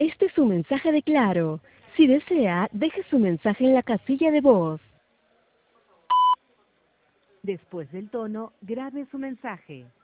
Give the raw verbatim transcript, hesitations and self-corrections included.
Este es un mensaje de Claro. Si desea, deje su mensaje en la casilla de voz. Después del tono, grabe su mensaje.